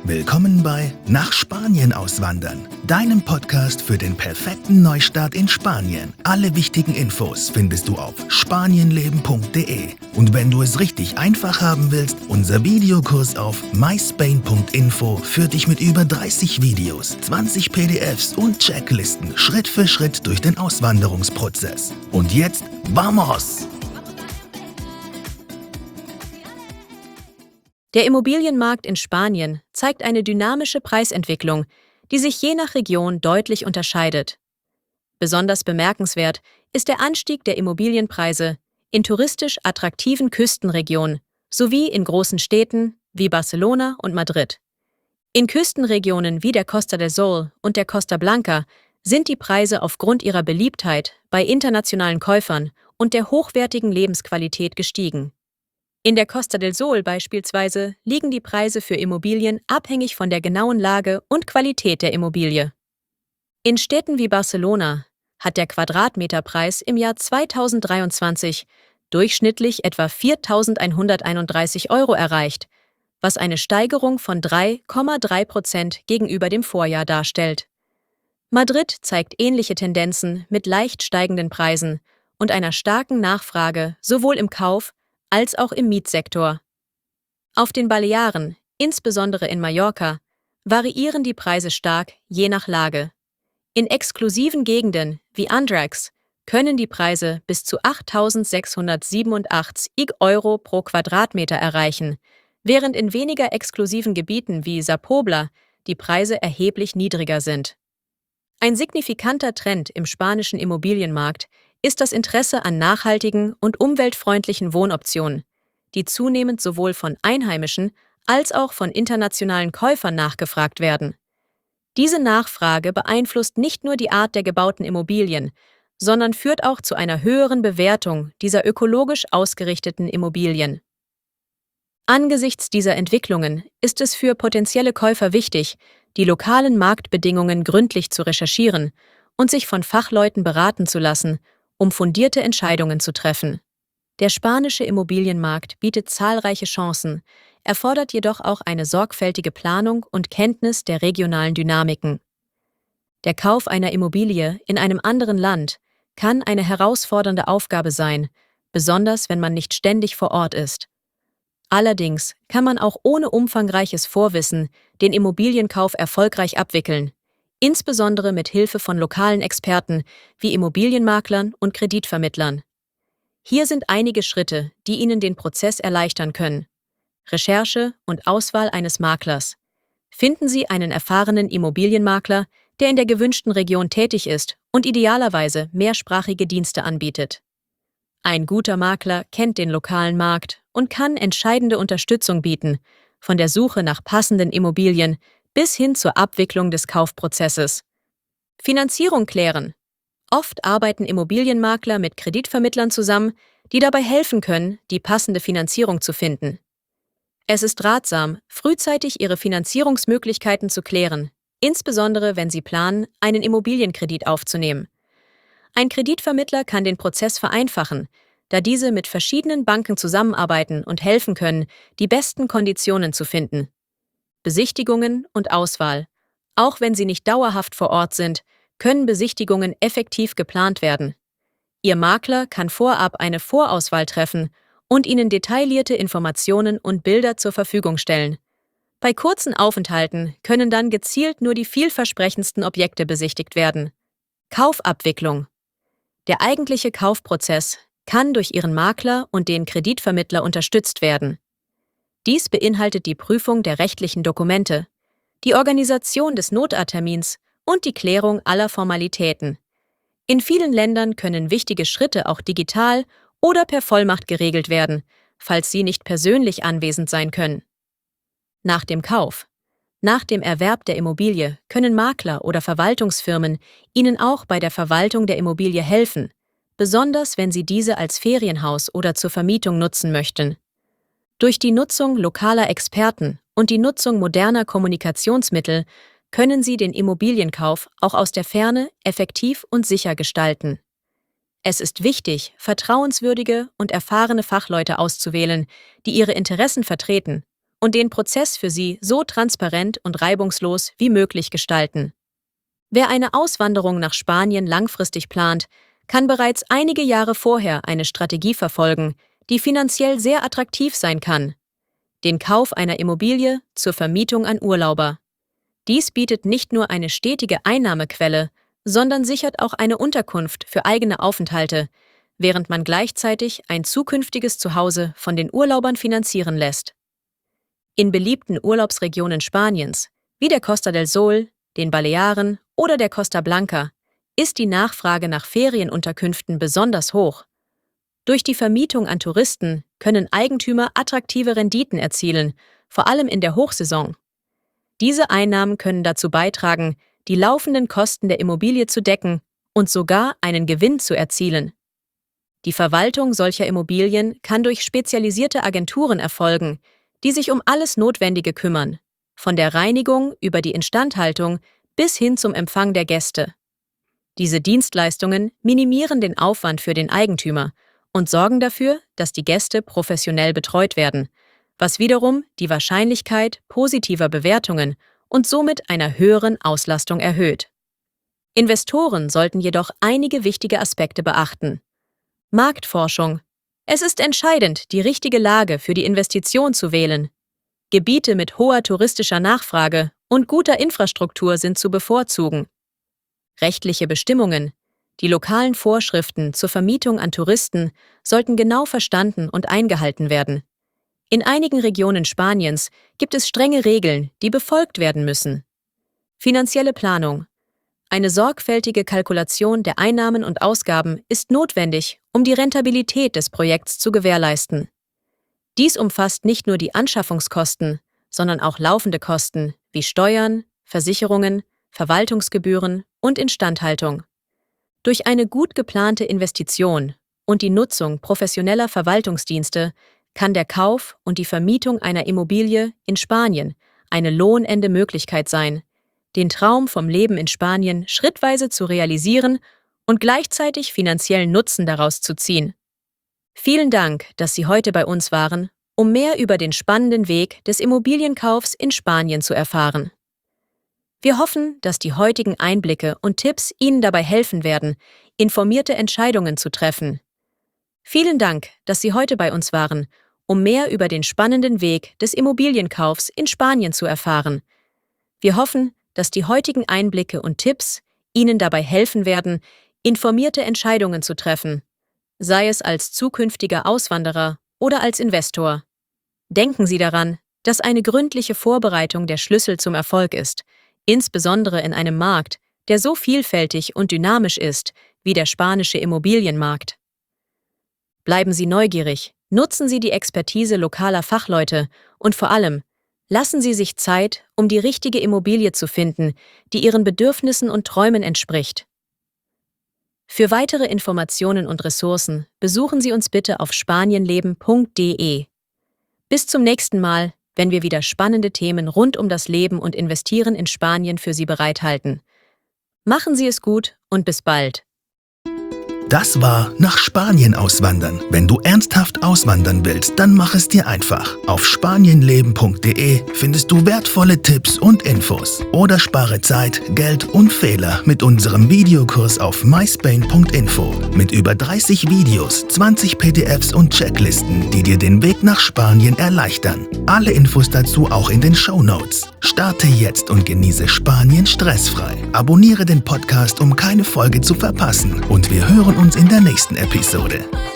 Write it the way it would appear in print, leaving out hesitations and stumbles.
Willkommen bei Nach Spanien auswandern, deinem Podcast für den perfekten Neustart in Spanien. Alle wichtigen Infos findest du auf spanienleben.de. Und wenn du es richtig einfach haben willst, unser Videokurs auf myspain.info führt dich mit über 30 Videos, 20 PDFs und Checklisten Schritt für Schritt durch den Auswanderungsprozess. Und jetzt, vamos! Der Immobilienmarkt in Spanien zeigt eine dynamische Preisentwicklung, die sich je nach Region deutlich unterscheidet. Besonders bemerkenswert ist der Anstieg der Immobilienpreise in touristisch attraktiven Küstenregionen sowie in großen Städten wie Barcelona und Madrid. In Küstenregionen wie der Costa del Sol und der Costa Blanca sind die Preise aufgrund ihrer Beliebtheit bei internationalen Käufern und der hochwertigen Lebensqualität gestiegen. In der Costa del Sol beispielsweise liegen die Preise für Immobilien abhängig von der genauen Lage und Qualität der Immobilie. In Städten wie Barcelona hat der Quadratmeterpreis im Jahr 2023 durchschnittlich etwa 4.131 € erreicht, was eine Steigerung von 3,3% gegenüber dem Vorjahr darstellt. Madrid zeigt ähnliche Tendenzen mit leicht steigenden Preisen und einer starken Nachfrage sowohl im Kauf- als auch im Mietsektor. Auf den Balearen, insbesondere in Mallorca, variieren die Preise stark je nach Lage. In exklusiven Gegenden wie Andratx können die Preise bis zu 8.687 € pro Quadratmeter erreichen, während in weniger exklusiven Gebieten wie Sa Pobla die Preise erheblich niedriger sind. Ein signifikanter Trend im spanischen Immobilienmarkt ist das Interesse an nachhaltigen und umweltfreundlichen Wohnoptionen, die zunehmend sowohl von einheimischen als auch von internationalen Käufern nachgefragt werden. Diese Nachfrage beeinflusst nicht nur die Art der gebauten Immobilien, sondern führt auch zu einer höheren Bewertung dieser ökologisch ausgerichteten Immobilien. Angesichts dieser Entwicklungen ist es für potenzielle Käufer wichtig, die lokalen Marktbedingungen gründlich zu recherchieren und sich von Fachleuten beraten zu lassen, um fundierte Entscheidungen zu treffen. Der spanische Immobilienmarkt bietet zahlreiche Chancen, erfordert jedoch auch eine sorgfältige Planung und Kenntnis der regionalen Dynamiken. Der Kauf einer Immobilie in einem anderen Land kann eine herausfordernde Aufgabe sein, besonders wenn man nicht ständig vor Ort ist. Allerdings kann man auch ohne umfangreiches Vorwissen den Immobilienkauf erfolgreich abwickeln, insbesondere mit Hilfe von lokalen Experten wie Immobilienmaklern und Kreditvermittlern. Hier sind einige Schritte, die Ihnen den Prozess erleichtern können. Recherche und Auswahl eines Maklers. Finden Sie einen erfahrenen Immobilienmakler, der in der gewünschten Region tätig ist und idealerweise mehrsprachige Dienste anbietet. Ein guter Makler kennt den lokalen Markt und kann entscheidende Unterstützung bieten, von der Suche nach passenden Immobilien bis hin zur Abwicklung des Kaufprozesses. Finanzierung klären. Oft arbeiten Immobilienmakler mit Kreditvermittlern zusammen, die dabei helfen können, die passende Finanzierung zu finden. Es ist ratsam, frühzeitig Ihre Finanzierungsmöglichkeiten zu klären, insbesondere wenn Sie planen, einen Immobilienkredit aufzunehmen. Ein Kreditvermittler kann den Prozess vereinfachen, da diese mit verschiedenen Banken zusammenarbeiten und helfen können, die besten Konditionen zu finden. Besichtigungen und Auswahl. Auch wenn Sie nicht dauerhaft vor Ort sind, können Besichtigungen effektiv geplant werden. Ihr Makler kann vorab eine Vorauswahl treffen und Ihnen detaillierte Informationen und Bilder zur Verfügung stellen. Bei kurzen Aufenthalten können dann gezielt nur die vielversprechendsten Objekte besichtigt werden. Kaufabwicklung. Der eigentliche Kaufprozess kann durch Ihren Makler und den Kreditvermittler unterstützt werden. Dies beinhaltet die Prüfung der rechtlichen Dokumente, die Organisation des Notartermins und die Klärung aller Formalitäten. In vielen Ländern können wichtige Schritte auch digital oder per Vollmacht geregelt werden, falls Sie nicht persönlich anwesend sein können. Nach dem Kauf. Nach dem Erwerb der Immobilie können Makler oder Verwaltungsfirmen Ihnen auch bei der Verwaltung der Immobilie helfen, besonders wenn Sie diese als Ferienhaus oder zur Vermietung nutzen möchten. Durch die Nutzung lokaler Experten und die Nutzung moderner Kommunikationsmittel können Sie den Immobilienkauf auch aus der Ferne effektiv und sicher gestalten. Es ist wichtig, vertrauenswürdige und erfahrene Fachleute auszuwählen, die Ihre Interessen vertreten und den Prozess für Sie so transparent und reibungslos wie möglich gestalten. Wer eine Auswanderung nach Spanien langfristig plant, kann bereits einige Jahre vorher eine Strategie verfolgen, die finanziell sehr attraktiv sein kann: den Kauf einer Immobilie zur Vermietung an Urlauber. Dies bietet nicht nur eine stetige Einnahmequelle, sondern sichert auch eine Unterkunft für eigene Aufenthalte, während man gleichzeitig ein zukünftiges Zuhause von den Urlaubern finanzieren lässt. In beliebten Urlaubsregionen Spaniens, wie der Costa del Sol, den Balearen oder der Costa Blanca, ist die Nachfrage nach Ferienunterkünften besonders hoch. Durch die Vermietung an Touristen können Eigentümer attraktive Renditen erzielen, vor allem in der Hochsaison. Diese Einnahmen können dazu beitragen, die laufenden Kosten der Immobilie zu decken und sogar einen Gewinn zu erzielen. Die Verwaltung solcher Immobilien kann durch spezialisierte Agenturen erfolgen, die sich um alles Notwendige kümmern, von der Reinigung über die Instandhaltung bis hin zum Empfang der Gäste. Diese Dienstleistungen minimieren den Aufwand für den Eigentümer und sorgen dafür, dass die Gäste professionell betreut werden, was wiederum die Wahrscheinlichkeit positiver Bewertungen und somit einer höheren Auslastung erhöht. Investoren sollten jedoch einige wichtige Aspekte beachten. Marktforschung. Es ist entscheidend, die richtige Lage für die Investition zu wählen. Gebiete mit hoher touristischer Nachfrage und guter Infrastruktur sind zu bevorzugen. Rechtliche Bestimmungen. Die lokalen Vorschriften zur Vermietung an Touristen sollten genau verstanden und eingehalten werden. In einigen Regionen Spaniens gibt es strenge Regeln, die befolgt werden müssen. Finanzielle Planung. Eine sorgfältige Kalkulation der Einnahmen und Ausgaben ist notwendig, um die Rentabilität des Projekts zu gewährleisten. Dies umfasst nicht nur die Anschaffungskosten, sondern auch laufende Kosten wie Steuern, Versicherungen, Verwaltungsgebühren und Instandhaltung. Durch eine gut geplante Investition und die Nutzung professioneller Verwaltungsdienste kann der Kauf und die Vermietung einer Immobilie in Spanien eine lohnende Möglichkeit sein, den Traum vom Leben in Spanien schrittweise zu realisieren und gleichzeitig finanziellen Nutzen daraus zu ziehen. Vielen Dank, dass Sie heute bei uns waren, um mehr über den spannenden Weg des Immobilienkaufs in Spanien zu erfahren. Wir hoffen, dass die heutigen Einblicke und Tipps Ihnen dabei helfen werden, informierte Entscheidungen zu treffen. Vielen Dank, dass Sie heute bei uns waren, um mehr über den spannenden Weg des Immobilienkaufs in Spanien zu erfahren. Wir hoffen, dass die heutigen Einblicke und Tipps Ihnen dabei helfen werden, informierte Entscheidungen zu treffen, sei es als zukünftiger Auswanderer oder als Investor. Denken Sie daran, dass eine gründliche Vorbereitung der Schlüssel zum Erfolg ist, insbesondere in einem Markt, der so vielfältig und dynamisch ist wie der spanische Immobilienmarkt. Bleiben Sie neugierig, nutzen Sie die Expertise lokaler Fachleute und vor allem, lassen Sie sich Zeit, um die richtige Immobilie zu finden, die Ihren Bedürfnissen und Träumen entspricht. Für weitere Informationen und Ressourcen besuchen Sie uns bitte auf spanienleben.de. Bis zum nächsten Mal, wenn wir wieder spannende Themen rund um das Leben und Investieren in Spanien für Sie bereithalten. Machen Sie es gut und bis bald. Das war Nach Spanien auswandern. Wenn du ernsthaft auswandern willst, dann mach es dir einfach. Auf spanienleben.de findest du wertvolle Tipps und Infos. Oder spare Zeit, Geld und Fehler mit unserem Videokurs auf myspain.info. Mit über 30 Videos, 20 PDFs und Checklisten, die dir den Weg nach Spanien erleichtern. Alle Infos dazu auch in den Shownotes. Starte jetzt und genieße Spanien stressfrei. Abonniere den Podcast, um keine Folge zu verpassen. Und wir hören uns in der nächsten Episode.